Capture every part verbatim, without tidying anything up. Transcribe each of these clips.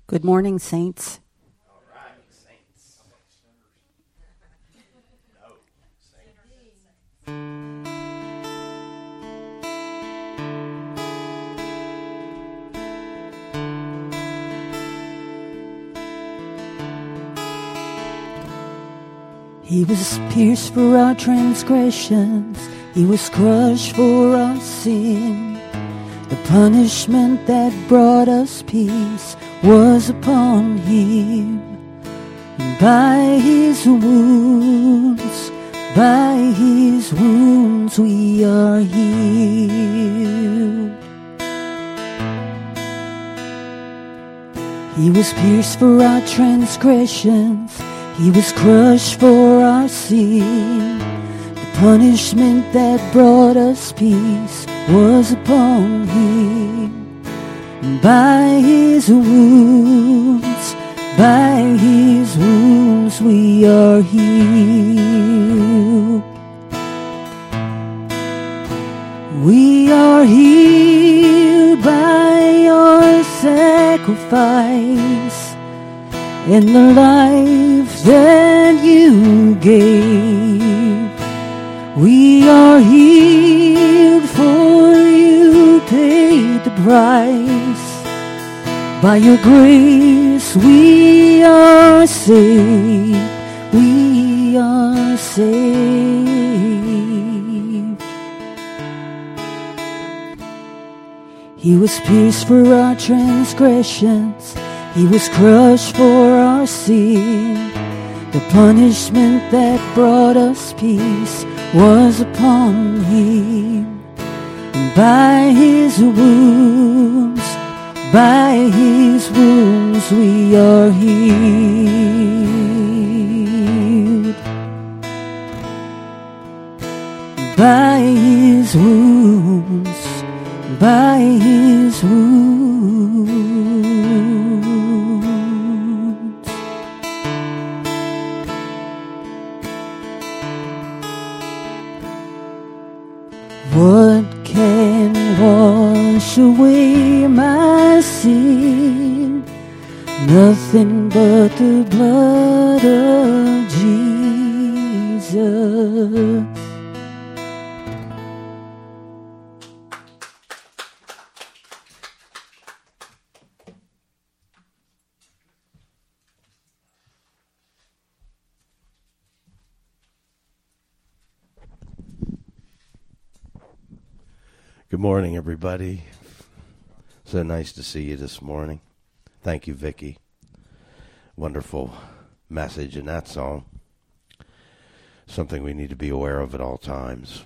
Good morning, saints. All right, saints. No, He was pierced for our transgressions. He was crushed for our sin. The punishment that brought us peace was upon him. And by his wounds, by his wounds we are healed. He was pierced for our transgressions. He was crushed for our sin. The punishment that brought us peace was upon him. And by his wounds, by his wounds we are healed. We are healed by your sacrifice and the life that you gave. We are healed, for you paid the price. By your grace we are saved. We are saved. He was pierced for our transgressions. He was crushed for our sin. The punishment that brought us peace was upon him. And by his wounds, by his wounds we are healed. By his wounds, by his wounds. What can wash away my sin? Nothing but the blood of Jesus. Good morning, everybody. So nice to see you this morning. Thank you, Vicki. Wonderful message in that song. Something we need to be aware of at all times.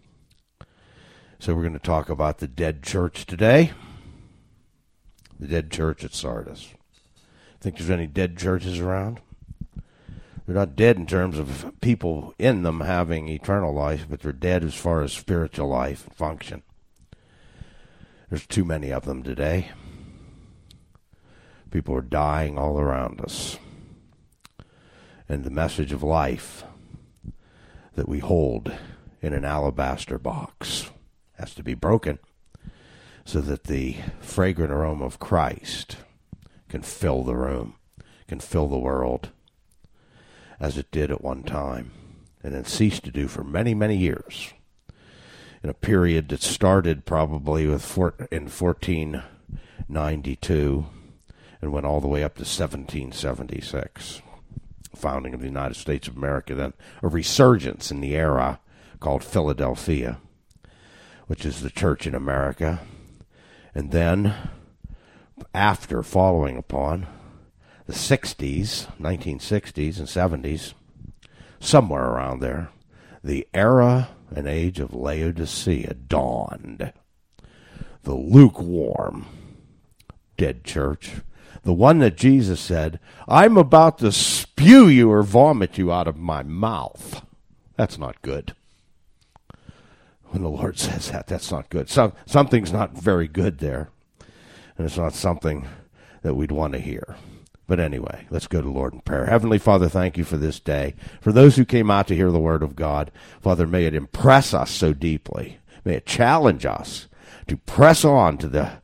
So we're going to talk about the dead church today. The dead church at Sardis. Think there's any dead churches around? They're not dead in terms of people in them having eternal life, but they're dead as far as spiritual life and function. There's too many of them today. People are dying all around us. And the message of life that we hold in an alabaster box has to be broken so that the fragrant aroma of Christ can fill the room, can fill the world, as it did at one time, and then ceased to do for many, many years. In a period that started probably with four, in fourteen ninety-two and went all the way up to seventeen seventy-six, founding of the United States of America, then a resurgence in the era called Philadelphia, which is the church in America, and then after following upon the sixties, nineteen sixties and seventies, somewhere around there, the era and age of Laodicea dawned. The lukewarm dead church. The one that Jesus said, I'm about to spew you or vomit you out of my mouth. That's not good. When the Lord says that, that's not good. Some, something's not very good there. And it's not something that we'd want to hear. But anyway, let's go to the Lord in prayer. Heavenly Father, thank you for this day. For those who came out to hear the word of God, Father, may it impress us so deeply. May it challenge us to press on to the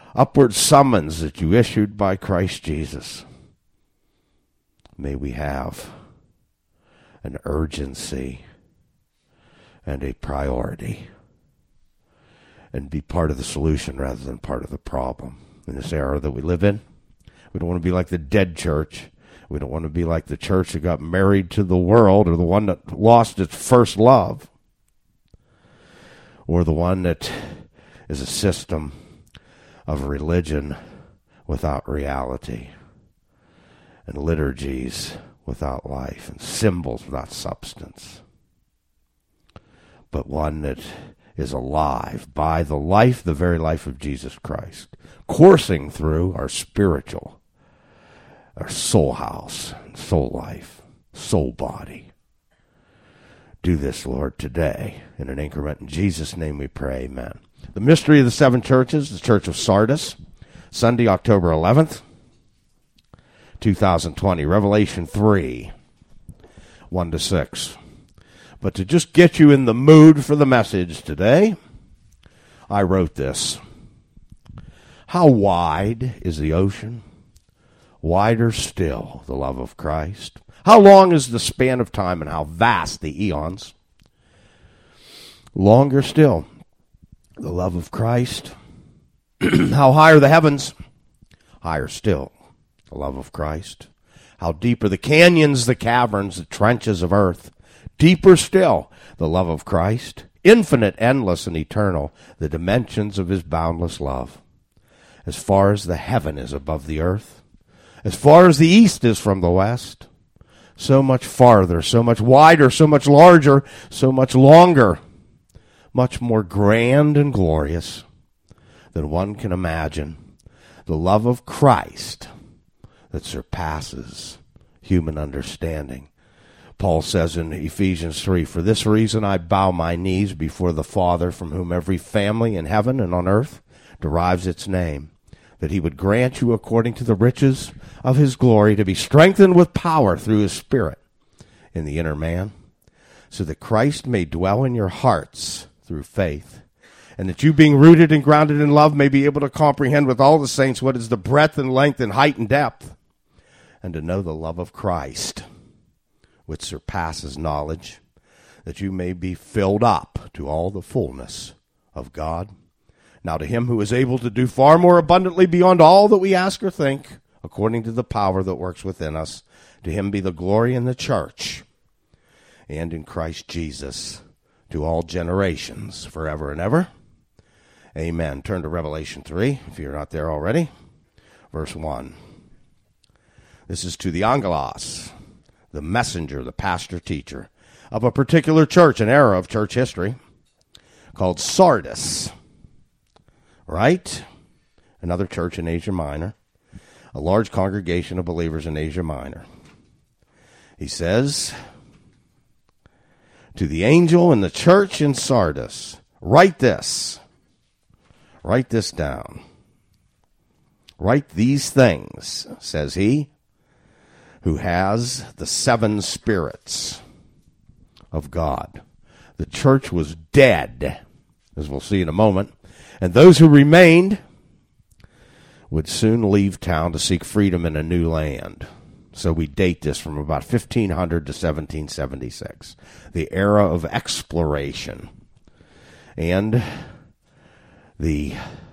upward summons that you issued by Christ Jesus. May we have an urgency and a priority and be part of the solution rather than part of the problem in this era that we live in. We don't want to be like the dead church. We don't want to be like the church that got married to the world, or the one that lost its first love, or the one that is a system of religion without reality, and liturgies without life, and symbols without substance, but one that is alive by the life, the very life of Jesus Christ, coursing through our spiritual, our soul house, soul life, soul body. Do this, Lord, today in an increment. In Jesus' name we pray, amen. The mystery of the seven churches, the Church of Sardis, Sunday, October eleventh, two thousand twenty, Revelation three, one to six. But to just get you in the mood for the message today, I wrote this. How wide is the ocean? Wider still the love of Christ. How long is the span of time, and how vast the eons? Longer still the love of Christ. How high are the heavens? Higher still the love of Christ. How deep are the canyons, the caverns, the trenches of earth? Deeper still the love of Christ. Infinite, endless, and eternal, the dimensions of his boundless love. As far as the heaven is above the earth, as far as the east is from the west, so much farther, so much wider, so much larger, so much longer, much more grand and glorious than one can imagine, the love of Christ that surpasses human understanding. Paul says in Ephesians three, for this reason I bow my knees before the Father, from whom every family in heaven and on earth derives its name, that he would grant you according to the riches of his glory to be strengthened with power through his Spirit in the inner man, so that Christ may dwell in your hearts through faith, and that you, being rooted and grounded in love, may be able to comprehend with all the saints what is the breadth and length and height and depth, and to know the love of Christ, which surpasses knowledge, that you may be filled up to all the fullness of God. Now to him who is able to do far more abundantly beyond all that we ask or think, according to the power that works within us, to him be the glory in the church and in Christ Jesus to all generations, forever and ever. Amen. Turn to Revelation three, if you're not there already. Verse one. This is to the Angelos, the messenger, the pastor, teacher of a particular church, an era of church history, called Sardis. Right? Another church in Asia Minor. A large congregation of believers in Asia Minor. He says, to the angel in the church in Sardis, write this. Write this down. Write these things, says he, who has the seven spirits of God. The church was dead, as we'll see in a moment, and those who remained would soon leave town to seek freedom in a new land. So we date this from about fifteen hundred to seventeen seventy-six, the era of exploration and the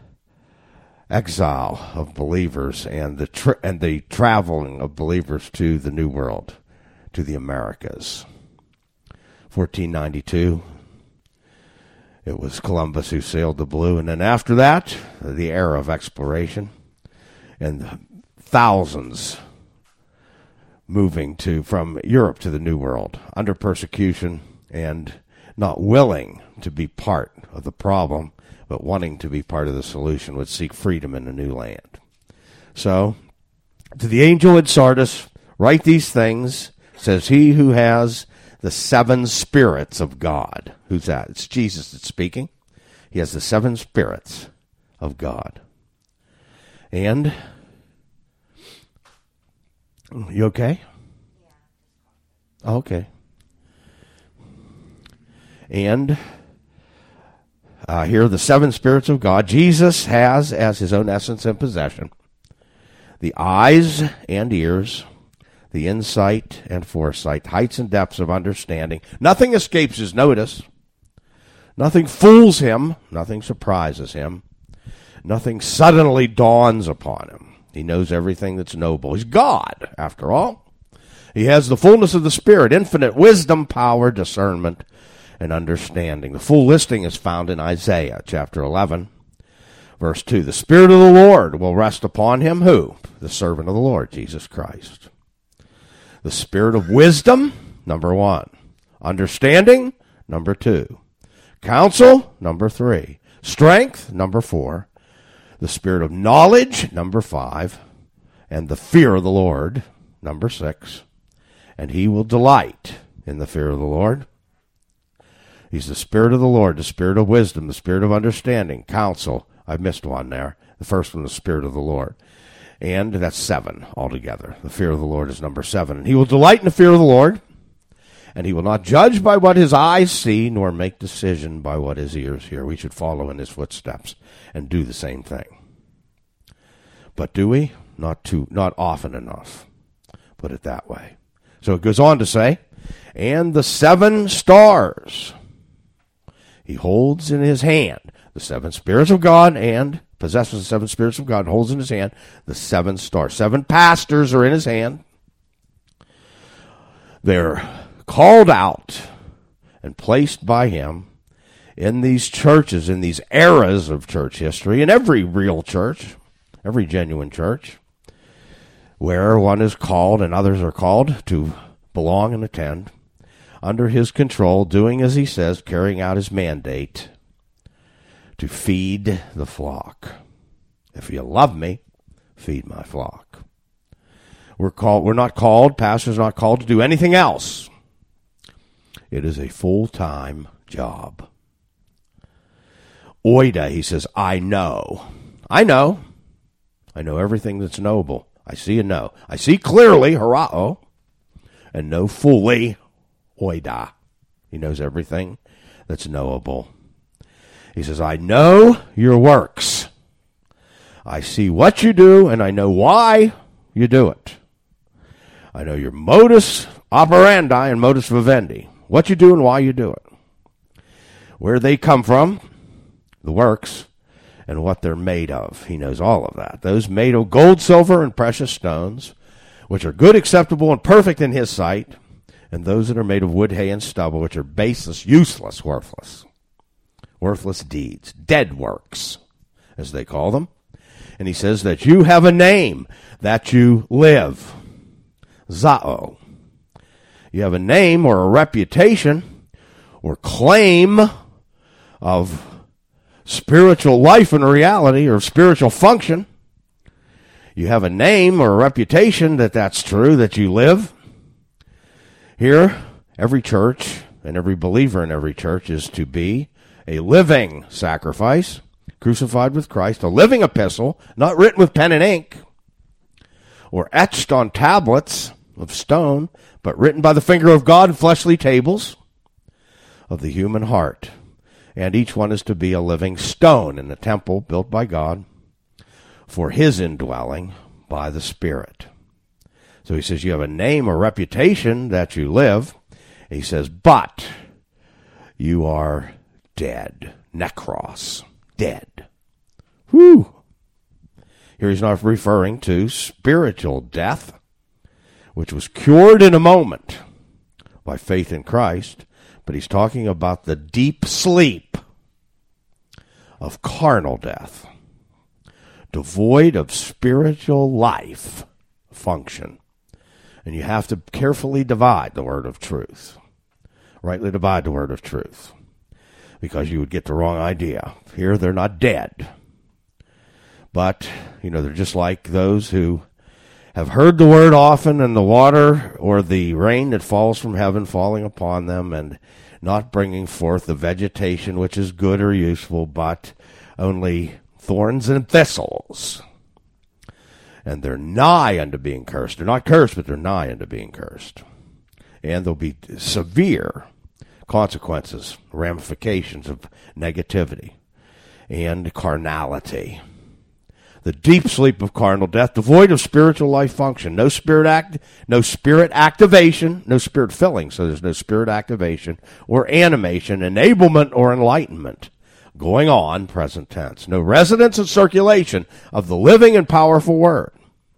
exile of believers and the tra- and the traveling of believers to the New World, to the Americas. fourteen ninety-two, it was Columbus who sailed the blue, and then after that, the era of exploration, and thousands moving to from Europe to the New World under persecution and not willing to be part of the problem, but wanting to be part of the solution, would seek freedom in a new land. So, to the angel at Sardis, write these things, says he who has the seven spirits of God. Who's that? It's Jesus that's speaking. He has the seven spirits of God. And, you okay? Okay. And uh, here the seven spirits of God. Jesus has as his own essence and possession the eyes and ears, the insight and foresight, heights and depths of understanding. Nothing escapes his notice. Nothing fools him. Nothing surprises him. Nothing suddenly dawns upon him. He knows everything that's noble. He's God, after all. He has the fullness of the Spirit, infinite wisdom, power, discernment, and understanding. The full listing is found in Isaiah chapter eleven, verse two. The Spirit of the Lord will rest upon him, who? The servant of the Lord, Jesus Christ. The Spirit of wisdom, number one. Understanding, number two. Counsel, number three. Strength, number four. The Spirit of knowledge, number five. And the fear of the Lord, number six. And he will delight in the fear of the Lord. He's the Spirit of the Lord, the Spirit of wisdom, the Spirit of understanding, counsel. I missed one there. The first one, the Spirit of the Lord. And that's seven altogether. The fear of the Lord is number seven. And he will delight in the fear of the Lord. And he will not judge by what his eyes see, nor make decision by what his ears hear. We should follow in his footsteps and do the same thing. But do we? Not too, not often enough. Put it that way. So it goes on to say, and the seven stars he holds in his hand. The seven spirits of God, and possesses the seven spirits of God, holds in his hand the seven stars. Seven pastors are in his hand. They're called out and placed by him in these churches, in these eras of church history, in every real church, every genuine church, where one is called and others are called to belong and attend under his control, doing as he says, carrying out his mandate to feed the flock. If you love me, feed my flock. We're called. We're not called, pastors are not called to do anything else. It is a full-time job. Oida, he says, I know. I know. I know everything that's noble. I see and know. I see clearly, harao, and know fully, oida. He knows everything that's knowable. He says, I know your works. I see what you do, and I know why you do it. I know your modus operandi and modus vivendi. What you do and why you do it. Where they come from, the works, and what they're made of. He knows all of that. Those made of gold, silver, and precious stones, which are good, acceptable, and perfect in his sight, and those that are made of wood, hay, and stubble, which are baseless, useless, worthless. Worthless deeds, dead works, as they call them. And he says that you have a name, that you live. Zao. You have a name or a reputation or claim of spiritual life and reality or spiritual function. You have a name or a reputation that that's true, that you live. Here, every church and every believer in every church is to be a living sacrifice, crucified with Christ, a living epistle, not written with pen and ink, or etched on tablets of stone, but written by the finger of God in fleshly tables of the human heart. And each one is to be a living stone in the temple built by God for his indwelling by the Spirit. So he says, you have a name or reputation that you live. He says, but you are dead. Necros. Dead. Whew. Here he's not referring to spiritual death, which was cured in a moment by faith in Christ, but he's talking about the deep sleep of carnal death, devoid of spiritual life function. And you have to carefully divide the word of truth, rightly divide the word of truth, because you would get the wrong idea. Here they're not dead, but, you know, they're just like those who have heard the word often, and the water or the rain that falls from heaven falling upon them and not bringing forth the vegetation which is good or useful, but only thorns and thistles. And they're nigh unto being cursed. They're not cursed, but they're nigh unto being cursed. And there'll be severe consequences, ramifications of negativity and carnality. The deep sleep of carnal death, devoid of spiritual life function. No spirit act, no spirit activation, no spirit filling, so there's no spirit activation or animation, enablement or enlightenment going on, present tense. No residence and circulation of the living and powerful word.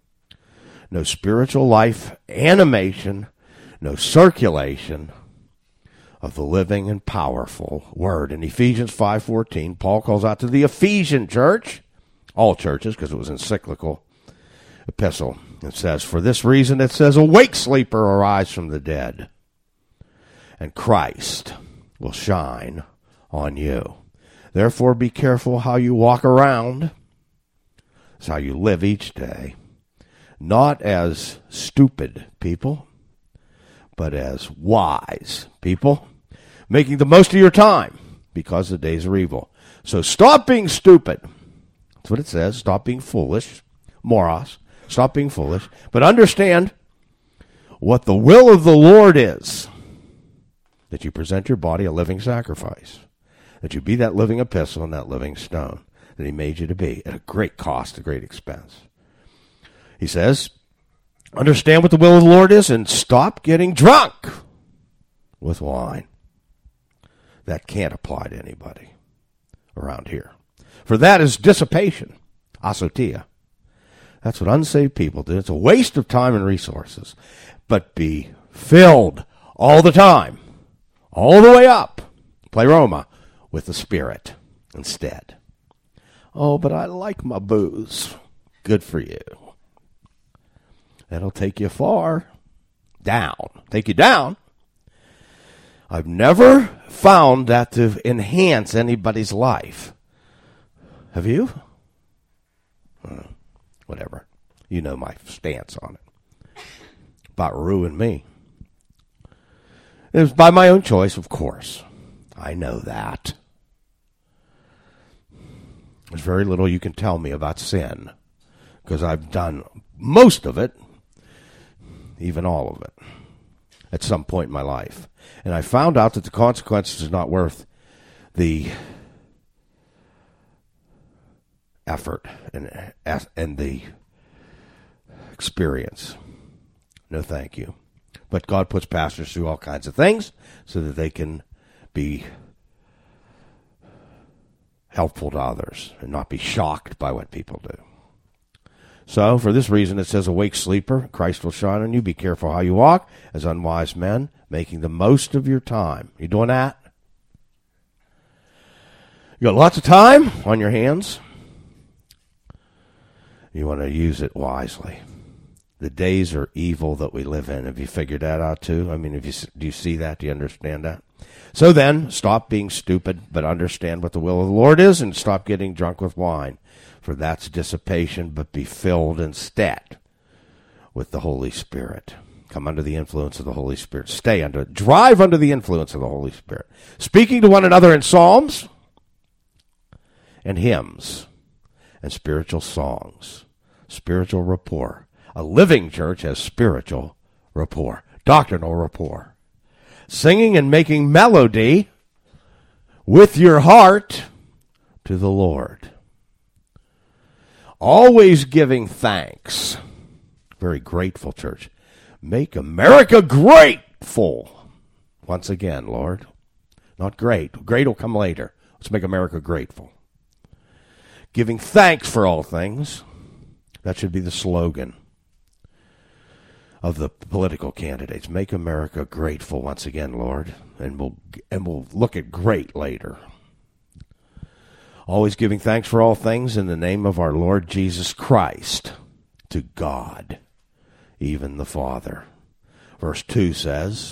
No spiritual life, animation, no circulation of the living and powerful word. In Ephesians five fourteen, Paul calls out to the Ephesian church, all churches, because it was encyclical epistle. It says, for this reason it says, awake, sleeper, arise from the dead, and Christ will shine on you. Therefore be careful how you walk around. It's how you live each day. Not as stupid people, but as wise people, making the most of your time, because the days are evil. So stop being stupid. That's what it says. Stop being foolish. Moros. Stop being foolish. But understand what the will of the Lord is. That you present your body a living sacrifice. That you be that living epistle and that living stone that he made you to be at a great cost, a great expense. He says, understand what the will of the Lord is and stop getting drunk with wine. That can't apply to anybody around here. For that is dissipation, asotia. That's what unsaved people do. It's a waste of time and resources. But be filled all the time, all the way up, pleroma, with the Spirit instead. Oh, but I like my booze. Good for you. That'll take you far. Down. Take you down. I've never found that to enhance anybody's life. Have you? Uh, whatever. You know my stance on it. About ruin me. It was by my own choice, of course. I know that. There's very little you can tell me about sin, because I've done most of it, even all of it, at some point in my life. And I found out that the consequences is not worth the effort and, and the experience. No thank you. But God puts pastors through all kinds of things so that they can be helpful to others and not be shocked by what people do. So, for this reason, it says, awake, sleeper, Christ will shine on you. Be careful how you walk, as unwise men, making the most of your time. You doing that? You got lots of time on your hands. You want to use it wisely. The days are evil that we live in. Have you figured that out too? I mean, if you, do you see that? Do you understand that? So then, stop being stupid, but understand what the will of the Lord is, and stop getting drunk with wine. For that's dissipation, but be filled instead with the Holy Spirit. Come under the influence of the Holy Spirit. Stay under, drive under the influence of the Holy Spirit. Speaking to one another in psalms and hymns and spiritual songs. Spiritual rapport. A living church has spiritual rapport. Doctrinal rapport. Singing and making melody with your heart to the Lord. Always giving thanks. Very grateful church. Make America grateful. Once again, Lord. Not great. Great will come later. Let's make America grateful. Giving thanks for all things. That should be the slogan of the political candidates. Make America grateful once again, Lord. And we'll, and we'll look at great later. Always giving thanks for all things in the name of our Lord Jesus Christ to God, even the Father. Verse two says,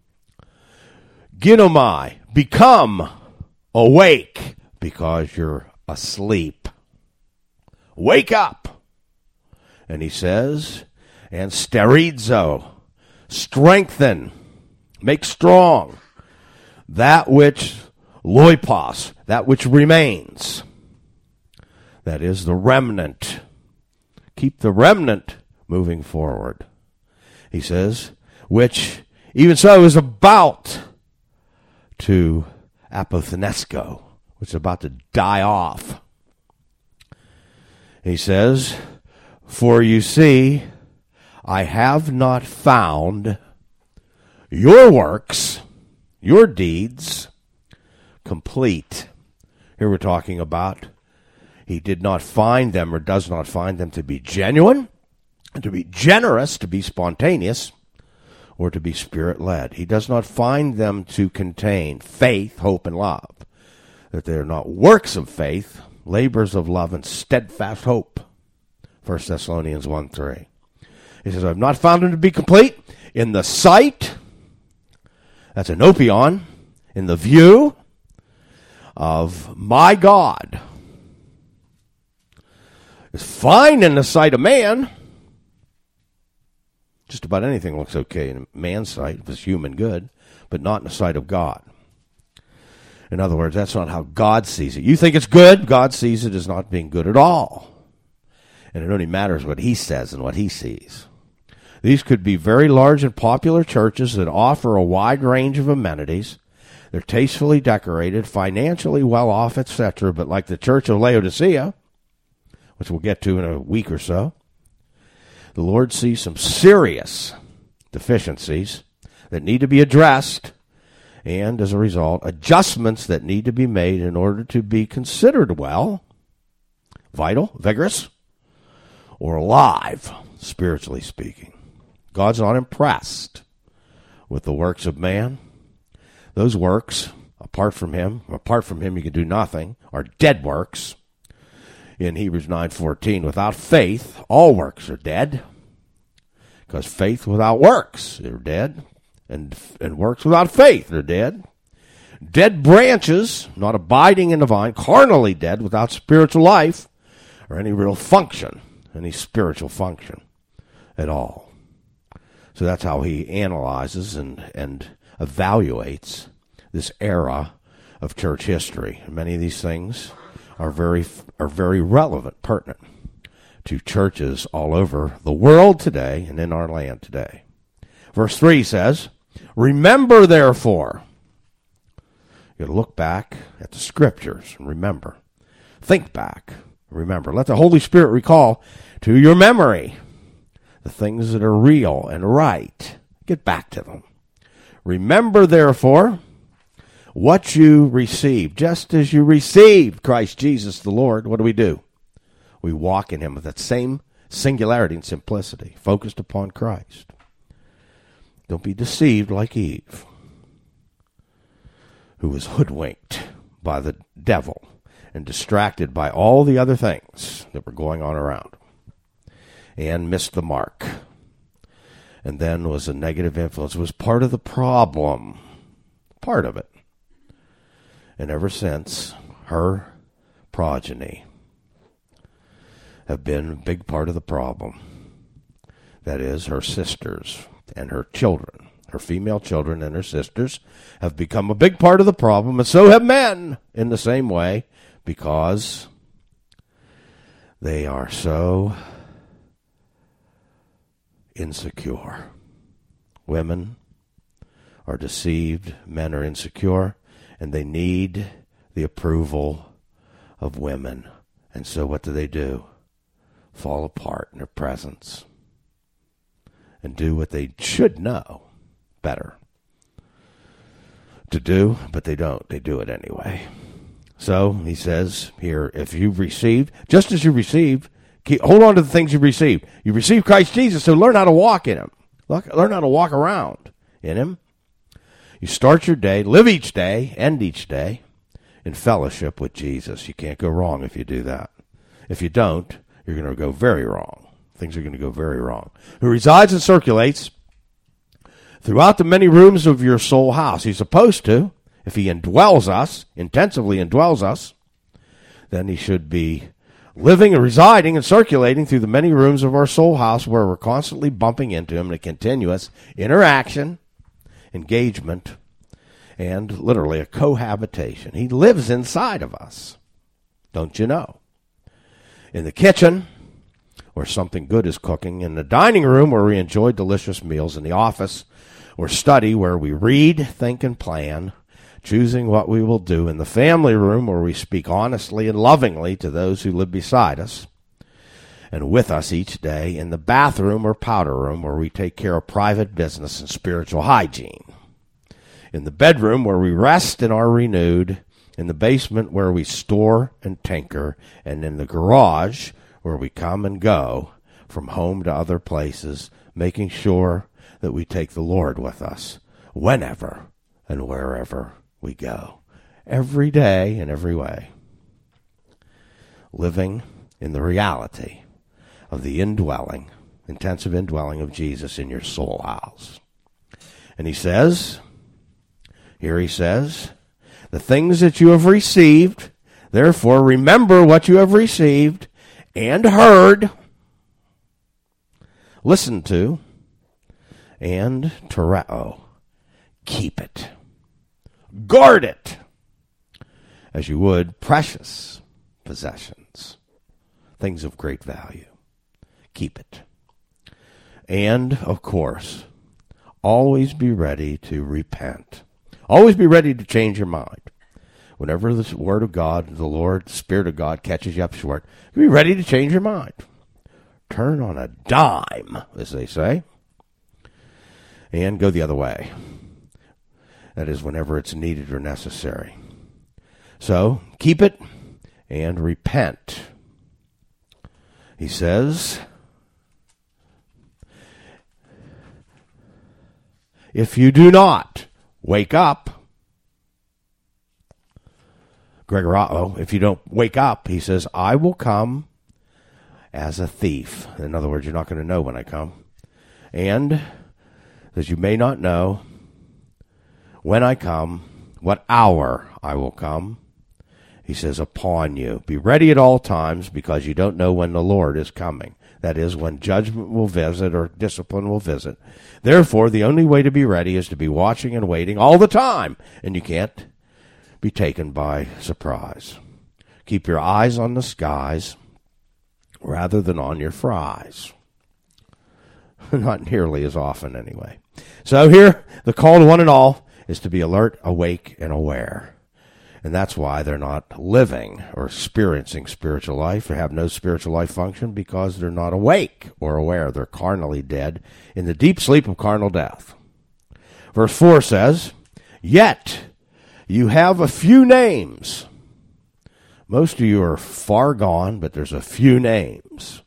Ginomai, become awake because you're asleep. Wake up. And he says, and sterizo, strengthen, make strong that which loipos, that which remains. That is the remnant. Keep the remnant moving forward. He says, which even so is about to apothenesco, which is about to die off. He says, "For you see, I have not found your works, your deeds, complete." Here we're talking about he did not find them or does not find them to be genuine, to be generous, to be spontaneous, or to be spirit-led. He does not find them to contain faith, hope, and love, that they are not works of faith, labors of love, and steadfast hope. First Thessalonians one three. He says, "I've not found them to be complete in the sight," that's an opion, "in the view of my God." It's fine in the sight of man. Just about anything looks okay in man's sight if it's human good, but not in the sight of God. In other words, that's not how God sees it. You think it's good, God sees it as not being good at all. And it only matters what he says and what he sees. These could be very large and popular churches that offer a wide range of amenities. They're tastefully decorated, financially well off, et cetera, but like the Church of Laodicea, which we'll get to in a week or so, the Lord sees some serious deficiencies that need to be addressed, and as a result, adjustments that need to be made in order to be considered well, vital, vigorous, or alive, spiritually speaking. God's not impressed with the works of man. Those works, apart from him, apart from him you can do nothing, are dead works. In Hebrews nine fourteen, without faith, all works are dead. Because faith without works are dead. And, and works without faith are dead. Dead branches, not abiding in the vine, carnally dead, without spiritual life, or any real function, any spiritual function at all. So that's how he analyzes and, and evaluates this era of church history. And many of these things are very are very relevant, pertinent to churches all over the world today and in our land today. Verse three says, "Remember, therefore." You got to look back at the scriptures and remember. Think back. Remember. Let the Holy Spirit recall to your memory the things that are real and right. Get back to them. "Remember, therefore, what you received." Just as you received Christ Jesus the Lord, what do we do? We walk in him with that same singularity and simplicity, focused upon Christ. Don't be deceived like Eve, who was hoodwinked by the devil and distracted by all the other things that were going on around and missed the mark. And then was a negative influence, was part of the problem, part of it. And ever since, her progeny have been a big part of the problem. That is, her sisters and her children, her female children and her sisters, have become a big part of the problem, and so have men in the same way, because they are so insecure. Women are deceived, men are insecure, and they need the approval of women. And so what do they do? Fall apart in their presence and do what they should know better to do, but they don't. They do it anyway. So he says here, if you've received, just as you received, keep, hold on to the things you received. You received Christ Jesus, so learn how to walk in him. Learn how to walk around in him. You start your day, live each day, end each day in fellowship with Jesus. You can't go wrong if you do that. If you don't, you're going to go very wrong. Things are going to go very wrong. Who resides and circulates throughout the many rooms of your soul house. He's supposed to. If he indwells us, intensively indwells us, then he should be living and residing and circulating through the many rooms of our soul house, where we're constantly bumping into him in a continuous interaction, engagement, and literally a cohabitation. He lives inside of us. Don't you know? In the kitchen, where something good is cooking, in the dining room, where we enjoy delicious meals, in the office or study, where we read, think, and plan, choosing what we will do in the family room where we speak honestly and lovingly to those who live beside us and with us each day, in the bathroom or powder room where we take care of private business and spiritual hygiene, in the bedroom where we rest and are renewed, in the basement where we store and tinker, and in the garage where we come and go from home to other places, making sure that we take the Lord with us whenever and wherever we go, every day in every way, living in the reality of the indwelling, intensive indwelling of Jesus in your soul house. And he says, here he says, the things that you have received, therefore remember what you have received and heard, listened to, and tereo, keep it. Guard it as you would precious possessions, things of great value. Keep it. And, of course, always be ready to repent. Always be ready to change your mind. Whenever the Word of God, the Lord, the Spirit of God catches you up short, be ready to change your mind. Turn on a dime, as they say, and go the other way. That is, whenever it's needed or necessary. So, keep it and repent. He says, if you do not wake up, Gregorao, if you don't wake up, he says, I will come as a thief. In other words, you're not going to know when I come. And that you may not know when I come, what hour I will come. He says, upon you. Be ready at all times, because you don't know when the Lord is coming. That is, when judgment will visit or discipline will visit. Therefore, the only way to be ready is to be watching and waiting all the time. And you can't be taken by surprise. Keep your eyes on the skies rather than on your fries. Not nearly as often, anyway. So here, the call to one and all is to be alert, awake, and aware. And that's why they're not living or experiencing spiritual life or have no spiritual life function, because they're not awake or aware. They're carnally dead in the deep sleep of carnal death. Verse four says, yet you have a few names. Most of you are far gone, but there's a few names.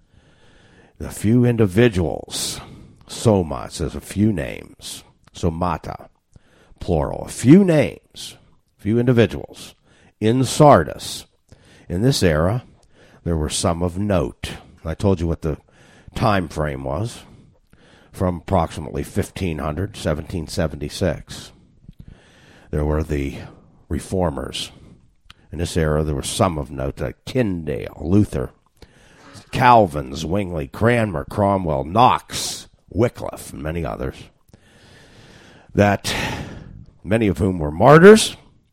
A few individuals. Soma, it says a few names. Somata, plural. A few names. Few individuals in Sardis. In this era, there were some of note. I told you what the time frame was, from approximately fifteen hundred, seventeen seventy-six. There were the reformers. In this era, there were some of note, like Tyndale, Luther, Calvin, Zwingli, Cranmer, Cromwell, Knox, Wycliffe, and many others, that many of whom were martyrs.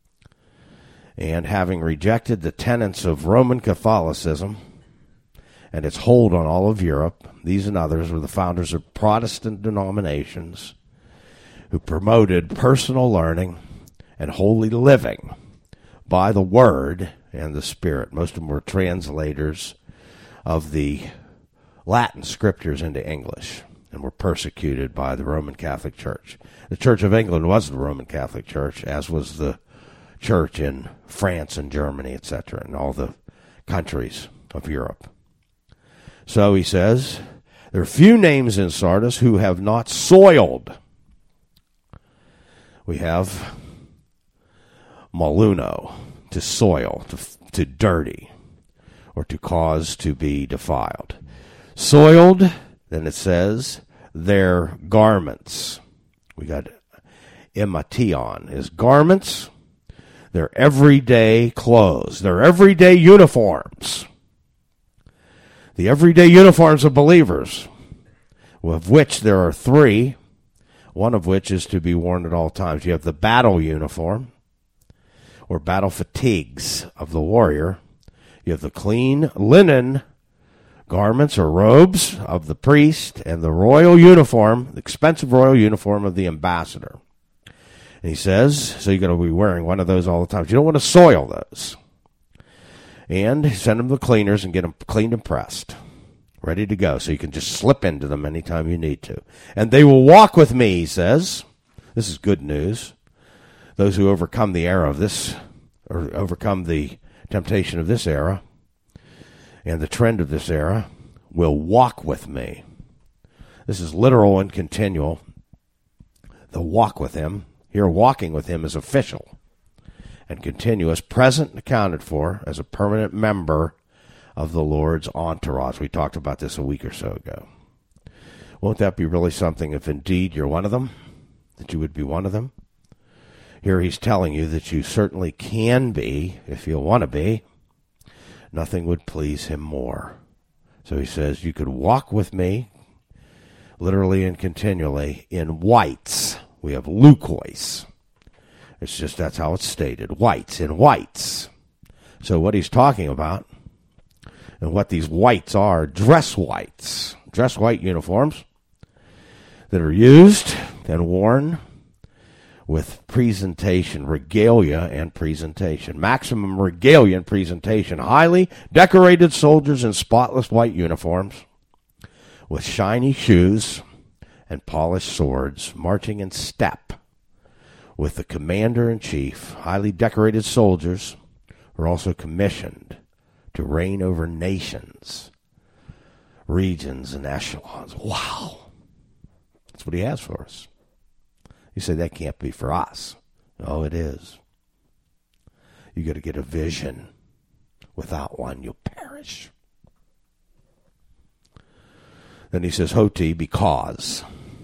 And having rejected the tenets of Roman Catholicism and its hold on all of Europe, these and others were the founders of Protestant denominations who promoted personal learning and holy living by the Word and the Spirit. Most of them were translators of the Latin scriptures into English and were persecuted by the Roman Catholic Church. The Church of England was the Roman Catholic Church, as was the church in France and Germany, et cetera, and all the countries of Europe. So he says, there are few names in Sardis who have not soiled. We have maluno, to soil, to, to dirty, or to cause to be defiled. Soiled, then it says, their garments. We got emation, is garments. Their everyday clothes, their everyday uniforms. The everyday uniforms of believers, of which there are three, one of which is to be worn at all times. You have the battle uniform, or battle fatigues of the warrior. You have the clean linen garments or robes of the priest, and the royal uniform, the expensive royal uniform of the ambassador. And he says, so you're going to be wearing one of those all the time. You don't want to soil those. And send them to the cleaners and get them cleaned and pressed, ready to go, so you can just slip into them anytime you need to. And they will walk with me, he says. This is good news. Those who overcome the era of this, or overcome the temptation of this era, and the trend of this era, will walk with me. This is literal and continual. The walk with him. Here, walking with him is official and continuous, present and accounted for as a permanent member of the Lord's entourage. We talked about this a week or so ago. Won't that be really something if indeed you're one of them, that you would be one of them? Here he's telling you that you certainly can be, if you want to be. Nothing would please him more. So he says, you could walk with me, literally and continually, in whites. We have leukois. It's just, that's how it's stated. Whites, in whites. So what he's talking about, and what these whites are, dress whites. Dress white uniforms that are used and worn with presentation, regalia and presentation. Maximum regalia and presentation. Highly decorated soldiers in spotless white uniforms with shiny shoes and polished swords, marching in step with the commander-in-chief. Highly decorated soldiers are also commissioned to reign over nations, regions, and echelons. Wow. That's what he has for us. You say that can't be for us. Oh, it is. You got to get a vision. Without one, you'll perish. Then he says, Hoti, because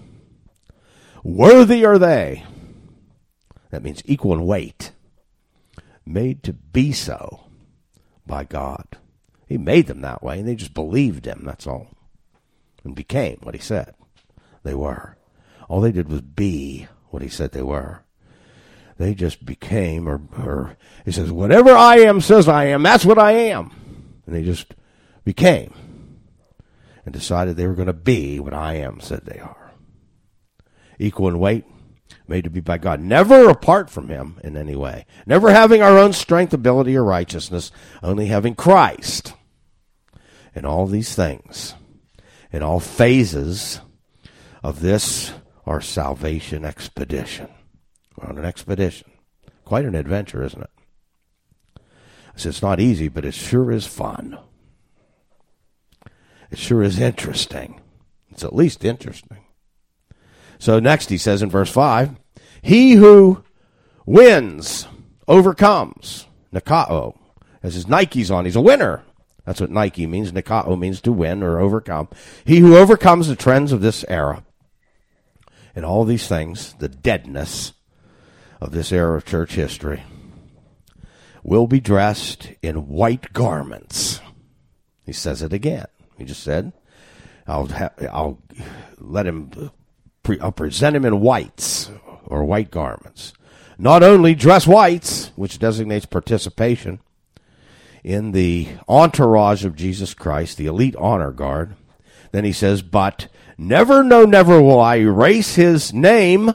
worthy are they. That means equal in weight. Made to be so by God. He made them that way, and they just believed him, that's all. And became what he said they were. All they did was be what he said they were. They just became, or, or he says, whatever I am says I am, that's what I am. And they just became and decided they were going to be what I am said they are. Equal in weight, made to be by God, never apart from him in any way, never having our own strength, ability, or righteousness, only having Christ. And all these things, in all phases of this, our salvation expedition. We're on an expedition. Quite an adventure, isn't it? I said, it's not easy, but it sure is fun. It sure is interesting. It's at least interesting. So next he says in verse five, he who wins overcomes. Nikao. Has his Nikes on. He's a winner. That's what Nike means. Nikao means to win or overcome. He who overcomes the trends of this era and all these things, the deadness of this era of church history, will be dressed in white garments. He says it again. He just said, I'll ha- I'll let him, pre- I'll present him in whites or white garments. Not only dress whites, which designates participation in the entourage of Jesus Christ, the elite honor guard. Then he says, but never, no, never will I erase his name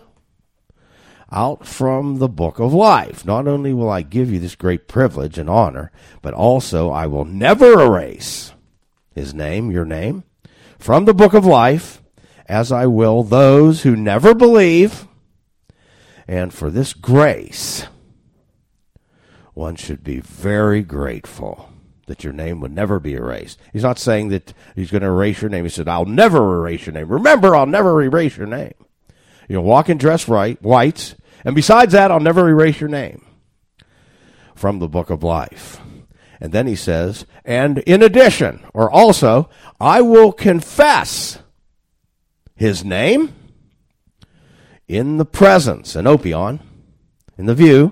out from the book of life. Not only will I give you this great privilege and honor, but also I will never erase his name, your name, from the book of life, as I will those who never believe. And for this grace, one should be very grateful that your name would never be erased. He's not saying that he's going to erase your name. He said, I'll never erase your name. Remember, I'll never erase your name. You'll walk in dress right, whites, and besides that, I'll never erase your name from the book of life. And then he says, and in addition, or also, I will confess his name in the presence, an opion, in the view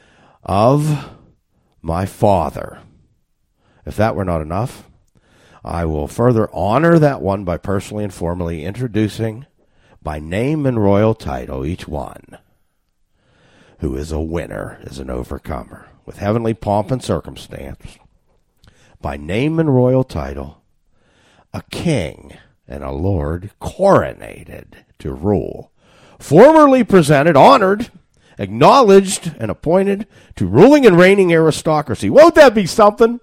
of my Father. If that were not enough, I will further honor that one by personally and formally introducing by name and royal title each one who is a winner, is an overcomer, with heavenly pomp and circumstance, by name and royal title, a king and a lord coronated to rule, formerly presented, honored, acknowledged and appointed to ruling and reigning aristocracy. Won't that be something?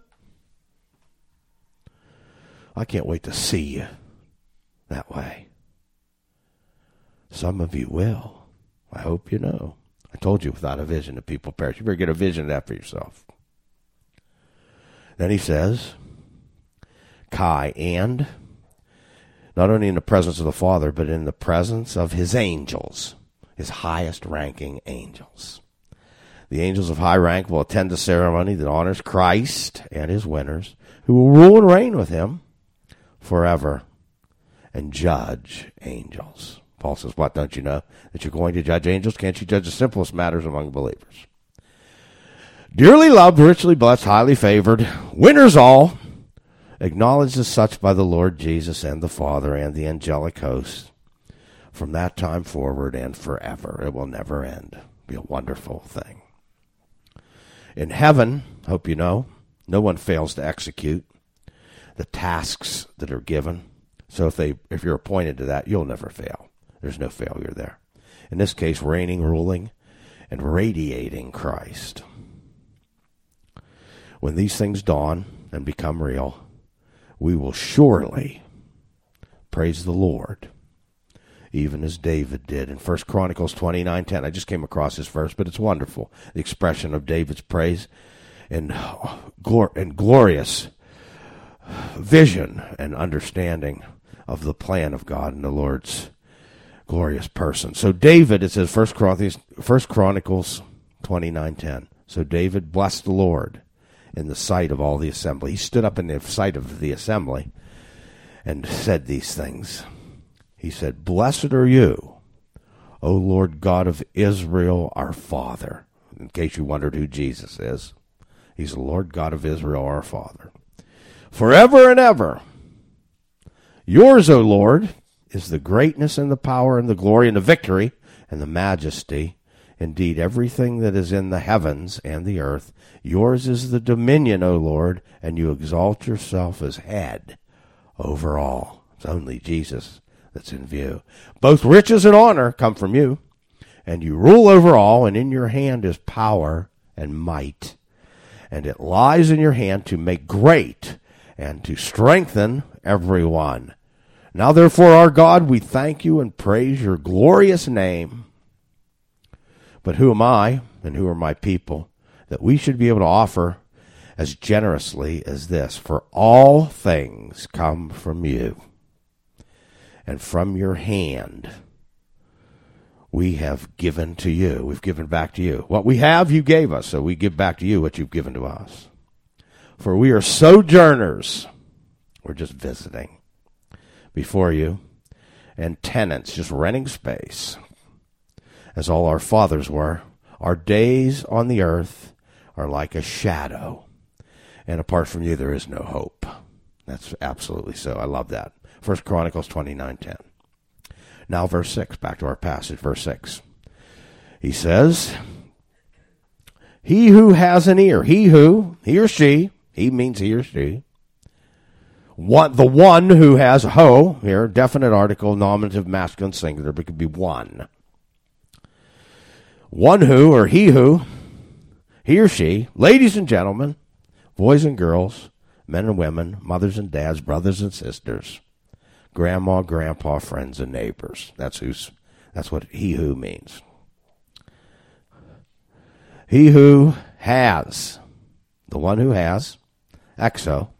I can't wait to see you that way. Some of you will. I hope you know. I told you without a vision the people perish. You better get a vision of that for yourself. Then he says, Kai, and not only in the presence of the Father, but in the presence of his angels, his highest ranking angels. The angels of high rank will attend the ceremony that honors Christ and his winners, who will rule and reign with him forever and judge angels. Paul says, what, don't you know that you're going to judge angels? Can't you judge the simplest matters among believers? Dearly loved, richly blessed, highly favored, winners all, acknowledged as such by the Lord Jesus and the Father and the angelic host, from that time forward and forever. It will never end. It'll be a wonderful thing. In heaven, hope you know, no one fails to execute the tasks that are given. So if they, if you're appointed to that, you'll never fail. There's no failure there. In this case, reigning, ruling, and radiating Christ. When these things dawn and become real, we will surely praise the Lord, even as David did in First Chronicles twenty-nine ten. I just came across this verse, but it's wonderful. The expression of David's praise and, glor- and glorious vision and understanding of the plan of God and the Lord's glorious person. So David, it says First Chronicles, First Chronicles twenty-nine ten. So David blessed the Lord in the sight of all the assembly. He stood up in the sight of the assembly and said these things. He said, Blessed are you, O Lord God of Israel, our Father. In case you wondered who Jesus is, he's the Lord God of Israel, our Father. Forever and ever. Yours, O Lord, is the greatness and the power and the glory and the victory and the majesty. Indeed, everything that is in the heavens and the earth, yours is the dominion, O Lord, and you exalt yourself as head over all. It's only Jesus that's in view. Both riches and honor come from you, and you rule over all, and in your hand is power and might. And it lies in your hand to make great and to strengthen everyone. Now, therefore, our God, we thank you and praise your glorious name. But who am I and who are my people that we should be able to offer as generously as this? For all things come from you, and from your hand we have given to you. We've given back to you. What we have, you gave us, so we give back to you what you've given to us. For we are sojourners, we're just visiting before you, and tenants, just renting space, as all our fathers were. Our days on the earth are like a shadow, and apart from you there is no hope. That's absolutely so. I love that. First Chronicles twenty-nine ten. Now verse six, back to our passage, verse six. He says, He who has an ear, he who, he or she, he means he or she, one, the one who has, ho, here, definite article, nominative, masculine, singular, but it could be one. One who, or he who, he or she, ladies and gentlemen, boys and girls, men and women, mothers and dads, brothers and sisters, grandma, grandpa, friends and neighbors. That's who's, that's what he who means. He who has, the one who has, exo,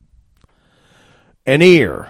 an ear.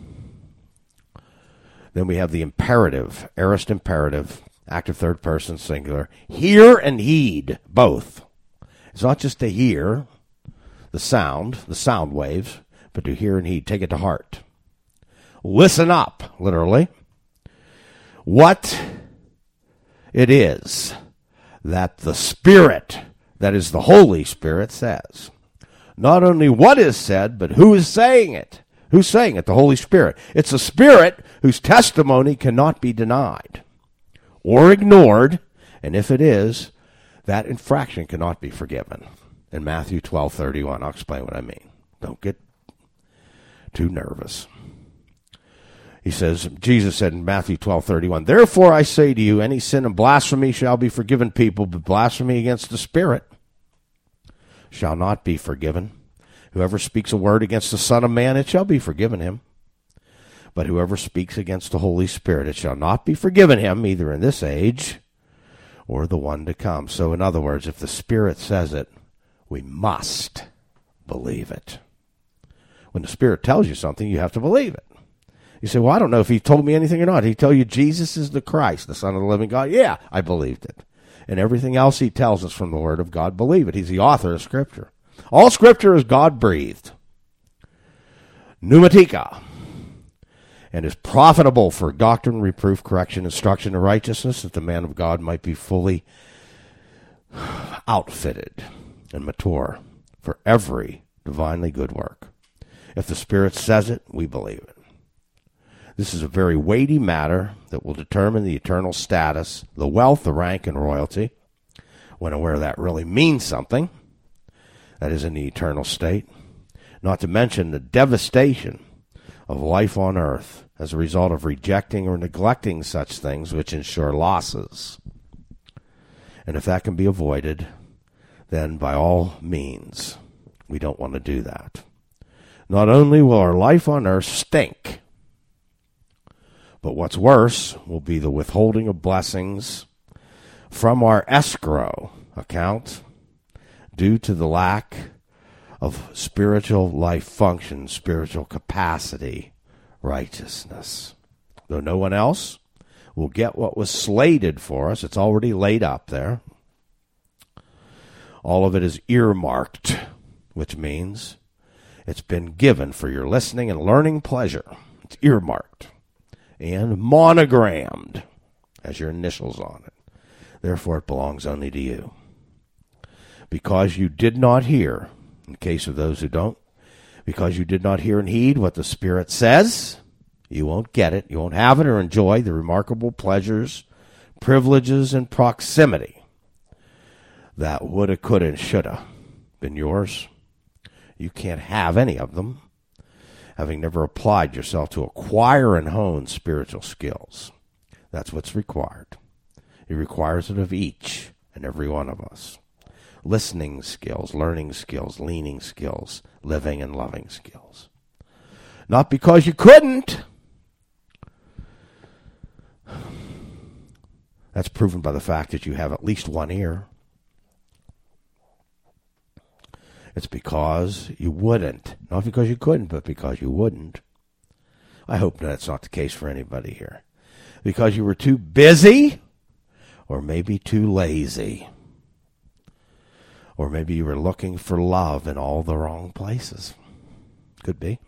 Then we have the imperative, aorist imperative, active third person singular. Hear and heed, both. It's not just to hear the sound, the sound waves, but to hear and heed. Take it to heart. Listen up, literally. What it is that the Spirit, that is the Holy Spirit, says. Not only what is said, but who is saying it. Who's saying it? The Holy Spirit. It's the Spirit whose testimony cannot be denied or ignored, and if it is, that infraction cannot be forgiven. In Matthew twelve thirty-one, I'll explain what I mean. Don't get too nervous. He says, Jesus said in Matthew twelve thirty-one, therefore I say to you, any sin and blasphemy shall be forgiven people, but blasphemy against the Spirit shall not be forgiven. Whoever speaks a word against the Son of Man, it shall be forgiven him. But whoever speaks against the Holy Spirit, it shall not be forgiven him, either in this age or the one to come. So in other words, if the Spirit says it, we must believe it. When the Spirit tells you something, you have to believe it. You say, well, I don't know if he told me anything or not. Did he tell you Jesus is the Christ, the Son of the living God? Yeah, I believed it. And everything else he tells us from the Word of God, believe it. He's the author of Scripture. All Scripture is God-breathed. Pneumatica. And is profitable for doctrine, reproof, correction, instruction, and righteousness, that the man of God might be fully outfitted and mature for every divinely good work. If the Spirit says it, we believe it. This is a very weighty matter that will determine the eternal status, the wealth, the rank, and royalty, when and where that really means something. That is in the eternal state. Not to mention the devastation of life on earth as a result of rejecting or neglecting such things which ensure losses. And if that can be avoided, then by all means, we don't want to do that. Not only will our life on earth stink, but what's worse will be the withholding of blessings from our escrow account due to the lack of spiritual life function, spiritual capacity, righteousness. Though no one else will get what was slated for us, it's already laid up there. All of it is earmarked, which means it's been given for your listening and learning pleasure. It's earmarked and monogrammed as your initials on it. Therefore, it belongs only to you. Because you did not hear, in case of those who don't, because you did not hear and heed what the Spirit says, you won't get it, you won't have it or enjoy the remarkable pleasures, privileges, and proximity that woulda, coulda, and shoulda been yours. You can't have any of them, having never applied yourself to acquire and hone spiritual skills. That's what's required. He requires it of each and every one of us. Listening skills, learning skills, leaning skills, living and loving skills. Not because you couldn't. That's proven by the fact that you have at least one ear. It's because you wouldn't. Not because you couldn't, but because you wouldn't. I hope that's not the case for anybody here. Because you were too busy, or maybe too lazy. Or maybe you were looking for love in all the wrong places. Could be.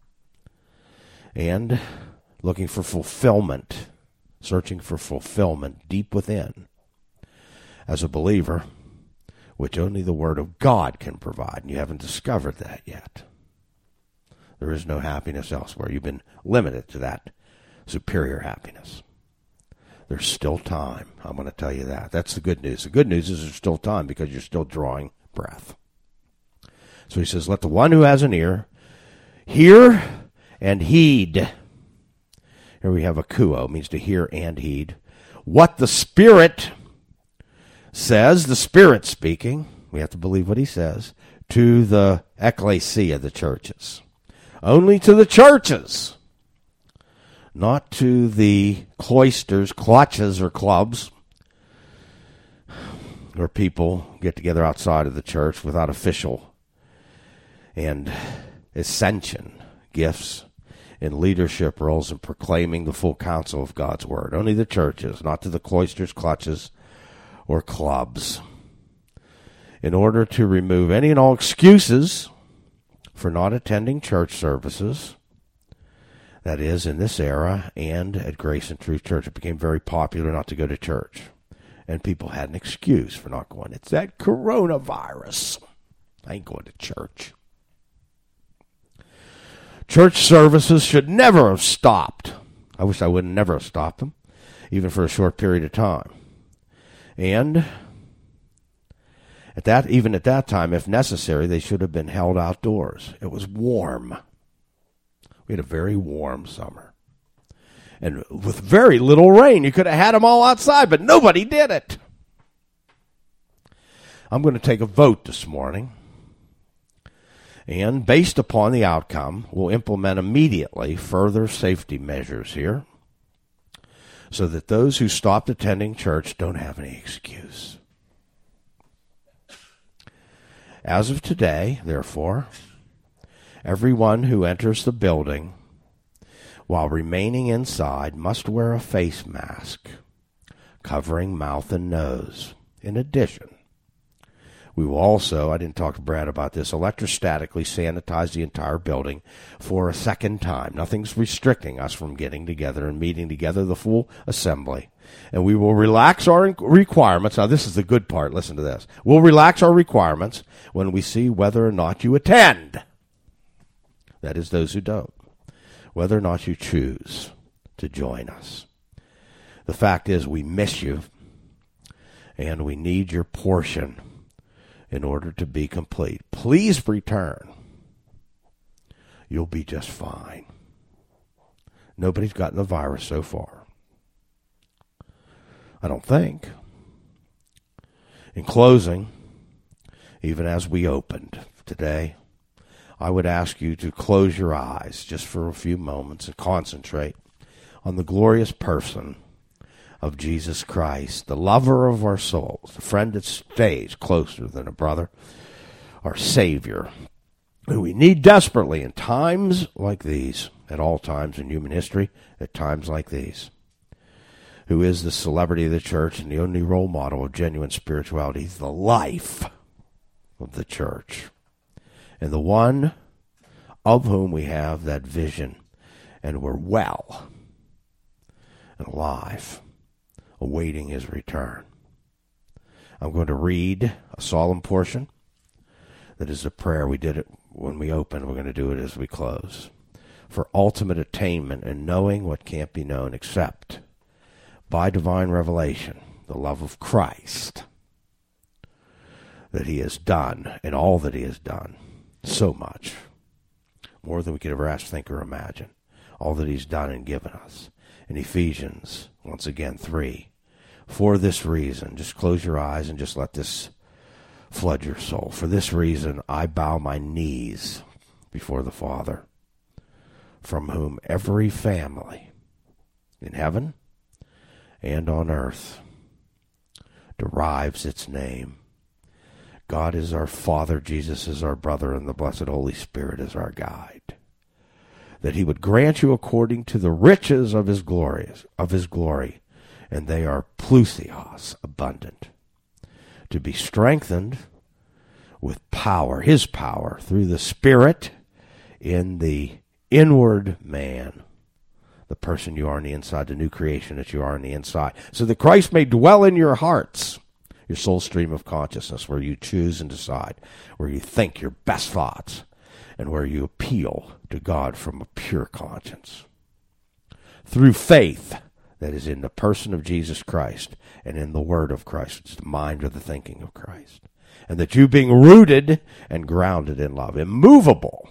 And looking for fulfillment, searching for fulfillment deep within. As a believer, which only the Word of God can provide, and you haven't discovered that yet. There is no happiness elsewhere. You've been limited to that superior happiness. There's still time. I'm going to tell you that. That's the good news. The good news is there's still time because you're still drawing breath. So he says, let the one who has an ear hear and heed. Here we have akuo, means to hear and heed. What the Spirit says, the Spirit speaking, we have to believe what he says, to the ecclesia, the churches. Only to the churches. Not to the cloisters, clutches, or clubs, where people get together outside of the church without official and ascension gifts in leadership roles and proclaiming the full counsel of God's word. Only the churches, not to the cloisters, clutches, or clubs. In order to remove any and all excuses for not attending church services, that is, in this era and at Grace and Truth Church, it became very popular not to go to church. And people had an excuse for not going. It's that coronavirus. I ain't going to church. Church services should never have stopped. I wish I would never have stopped them, even for a short period of time. And at that, even at that time, if necessary, they should have been held outdoors. It was warm. We had a very warm summer. And with very little rain, you could have had them all outside, but nobody did it. I'm going to take a vote this morning. And based upon the outcome, we'll implement immediately further safety measures here so that those who stopped attending church don't have any excuse. As of today, therefore, everyone who enters the building while remaining inside must wear a face mask covering mouth and nose. In addition, we will also, I didn't talk to Brad about this, electrostatically sanitize the entire building for a second time. Nothing's restricting us from getting together and meeting together, the full assembly. And we will relax our requirements. Now, this is the good part. Listen to this. We'll relax our requirements when we see whether or not you attend. That is, those who don't. Whether or not you choose to join us. The fact is, we miss you, and we need your portion in order to be complete. Please return. You'll be just fine. Nobody's gotten the virus so far. I don't think. In closing, even as we opened today, I would ask you to close your eyes just for a few moments and concentrate on the glorious person of Jesus Christ, the lover of our souls, the friend that stays closer than a brother, our Savior, who we need desperately in times like these, at all times in human history, at times like these, who is the celebrity of the church and the only role model of genuine spirituality. He's the life of the church, and the one of whom we have that vision, and we're well and alive, awaiting his return. I'm going to read a solemn portion that is a prayer. We did it when we opened. We're going to do it as we close. For ultimate attainment and knowing what can't be known except by divine revelation, the love of Christ, that he has done and all that he has done, so much, more than we could ever ask, think, or imagine, all that he's done and given us. In Ephesians, once again, three, for this reason, just close your eyes and just let this flood your soul. For this reason, I bow my knees before the Father, from whom every family in heaven and on earth derives its name. God is our Father, Jesus is our brother, and the blessed Holy Spirit is our guide. That he would grant you according to the riches of his glories, of his glory, and they are plusios, abundant, to be strengthened with power, his power, through the Spirit in the inward man, the person you are on the inside, the new creation that you are on the inside, so that Christ may dwell in your hearts, your soul stream of consciousness, where you choose and decide, where you think your best thoughts, and where you appeal to God from a pure conscience. Through faith that is in the person of Jesus Christ and in the word of Christ, it's the mind or the thinking of Christ. And that you being rooted and grounded in love, immovable,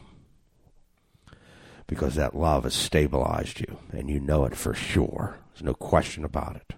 because that love has stabilized you, and you know it for sure. There's no question about it.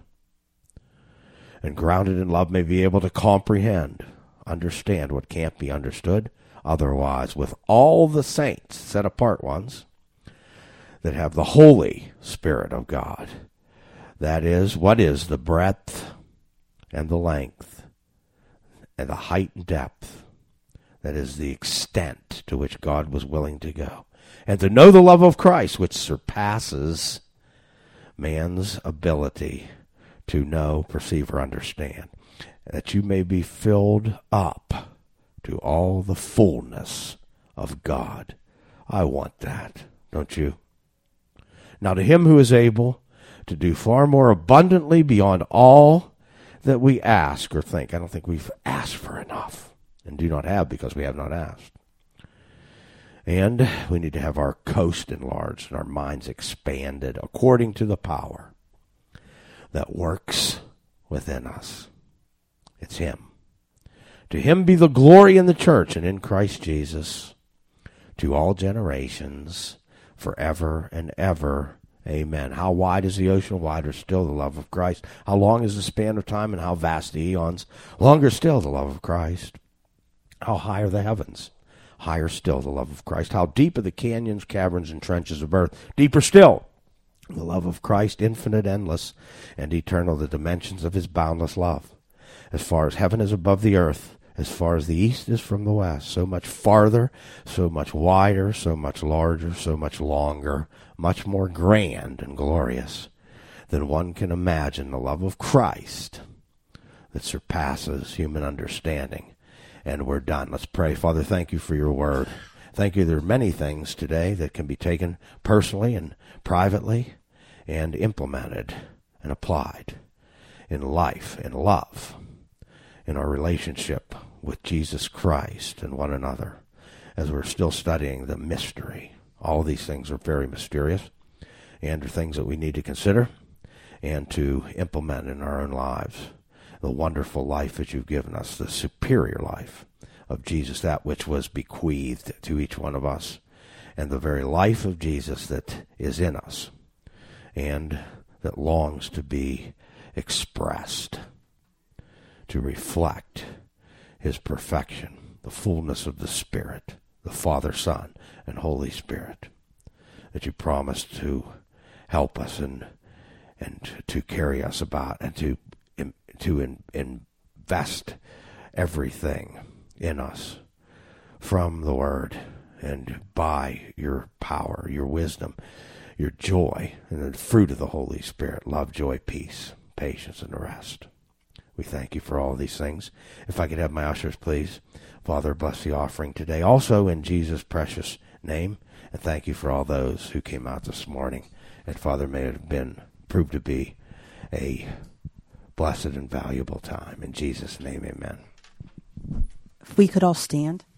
And grounded in love may be able to comprehend, understand what can't be understood otherwise, with all the saints, set apart ones, that have the Holy Spirit of God. That is, what is the breadth and the length and the height and depth? That is the extent to which God was willing to go. And to know the love of Christ, which surpasses man's ability to know, perceive, or understand. That you may be filled up to all the fullness of God. I want that, don't you? Now to him who is able to do far more abundantly beyond all that we ask or think. I don't think we've asked for enough, and do not have because we have not asked. And we need to have our coast enlarged and our minds expanded according to the power that works within us. It's him. To him be the glory in the church and in Christ Jesus to all generations, forever and ever. Amen. How wide is the ocean? Wider still the love of Christ. How long is the span of time, and how vast the eons? Longer still the love of Christ. How high are the heavens? Higher still the love of Christ. How deep are the canyons, caverns, and trenches of earth? Deeper still the love of Christ, infinite, endless, and eternal, the dimensions of his boundless love. As far as heaven is above the earth, as far as the east is from the west, so much farther, so much wider, so much larger, so much longer, much more grand and glorious than one can imagine the love of Christ that surpasses human understanding. And we're done. Let's pray. Father, thank you for your word. Thank you. There are many things today that can be taken personally and privately and implemented and applied in life, in love, in our relationship with Jesus Christ and one another, as we're still studying the mystery. All these things are very mysterious and are things that we need to consider and to implement in our own lives. The wonderful life that you've given us, the superior life of Jesus, that which was bequeathed to each one of us, and the very life of Jesus that is in us and that longs to be expressed, to reflect his perfection, the fullness of the Spirit, the Father, Son, and Holy Spirit, that you promised to help us and and to carry us about and to to in, invest everything in us from the Word and by your power, your wisdom, your joy, and the fruit of the Holy Spirit, love, joy, peace, patience, and the rest. We thank you for all these things. If I could have my ushers, please. Father, bless the offering today, also in Jesus' precious name, and thank you for all those who came out this morning. And Father, may it have been proved to be a blessed and valuable time. In Jesus' name, amen. If we could all stand.